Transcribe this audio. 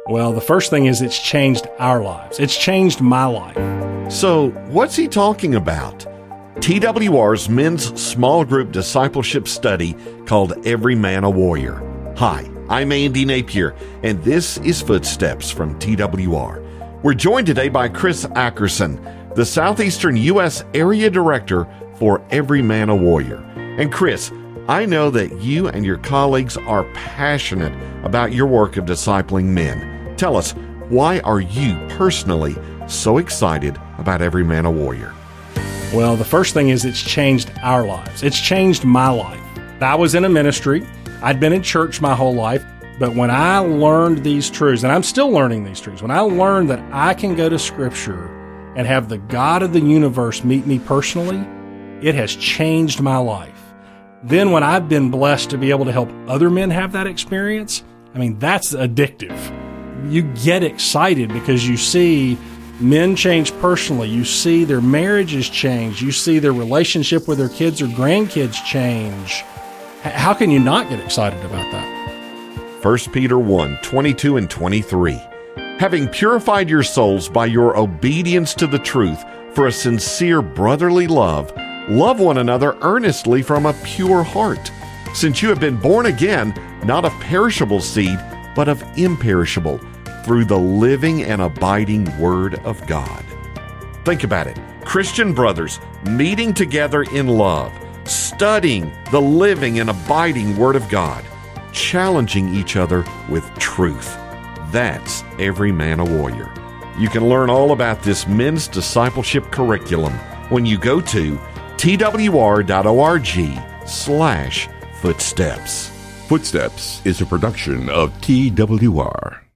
Well, the first thing is it's changed our lives. It's changed my life. So, what's he talking about? TWR's men's small group discipleship study called Every Man a Warrior. Hi, I'm Andy Napier, and this is Footsteps from TWR. We're joined today by Chris Ackerson, the Southeastern U.S. Area Director for Every Man a Warrior. And Chris, I know that you and your colleagues are passionate about your work of discipling men. Tell us, why are you personally so excited about Every Man a Warrior? Well, the first thing is it's changed our lives. It's changed my life. I was in a ministry. I'd been in church my whole life. But when I learned these truths, and I'm still learning these truths, when I learned that I can go to Scripture and have the God of the universe meet me personally, it has changed my life. Then when I've been blessed to be able to help other men have that experience, that's addictive. You get excited because you see men change personally. You see their marriages change. You see their relationship with their kids or grandkids change. How can you not get excited about that? 1 Peter 1, 22 and 23. Having purified your souls by your obedience to the truth for a sincere brotherly love, love one another earnestly from a pure heart, since you have been born again, not of perishable seed, but of imperishable, through the living and abiding Word of God. Think about it. Christian brothers meeting together in love, studying the living and abiding Word of God, challenging each other with truth. That's Every Man a Warrior. You can learn all about this men's discipleship curriculum when you go to twr.org/footsteps. Footsteps is a production of TWR.